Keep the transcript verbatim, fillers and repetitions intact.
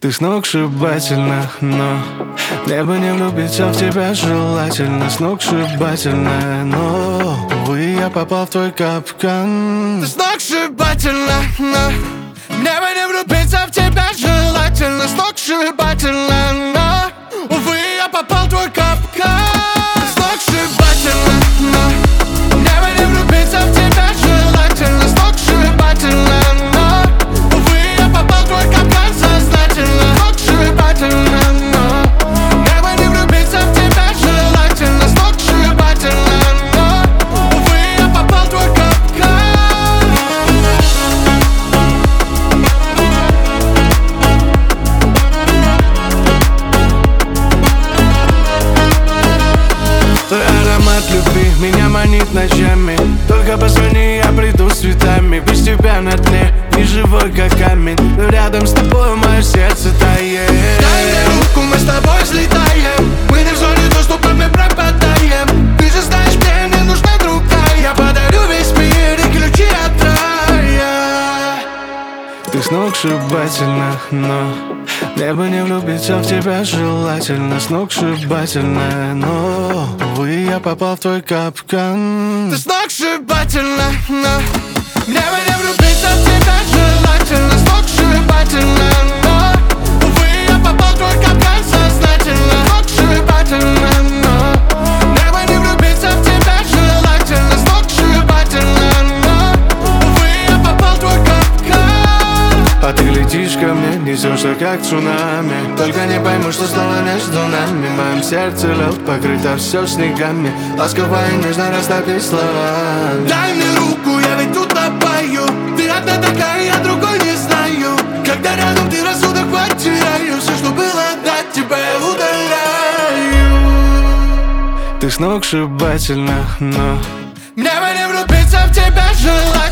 Ты сногсшибательна, но мне бы не влюбиться в тебя желательно. Сногсшибательная, но, увы, я попал в твой капкан. Ты сногсшибательна, но мне бы не влюбиться в тебя желательно. Сногсшибательна, но, увы, я попал в твой капкан. Ты сногсшибательна, но мне бы не влюбиться в тебя желательно. Сногсшибательна, но, увы, я попал в твой капкан сознательно. Сногсшибательна, но мне бы не влюбиться в тебя желательно. Сногсшибательна, но, увы, я попал в твой капкан. Твой аромат любви меня манит ночами. Только позвони, я приду с цветами. Без тебя на дне, не живой как камень, но рядом с тобой мое сердце тает. Дай мне руку, мы с тобой взлетаем. Мы не в зоне доступа, мы пропадаем. Ты же знаешь, мне не нужна другая. Я подарю весь мир и ключи от рая. Ты сногсшибательна, но мне бы не влюбиться в тебя желательно. Сногсшибательная, но, увы, я попал в твой капкан. Ты сногсшибательна, но мне бы не влюбиться в тебя желательно. Сногсшибательна, но, увы, я попал в твой капкан сознательно. Сногсшибательна, но мне бы не влюбиться в тебя желательно. Сногсшибательна, но, увы, я попал в твой капкан. А ты летишь ко мне, несешься как цунами. Только не пойму, что стало между нами. В моем сердце лед, покрыто все снегами. Ласково и нежно растопи словами. Дай мне руку, я ведь тут напою. Ты одна такая, я другой не знаю. Когда рядом ты, рассудок потеряю. Все, что было, отдать тебя я удаляю. Ты сногсшибательна, но мне бы не влюбиться в тебя желательно.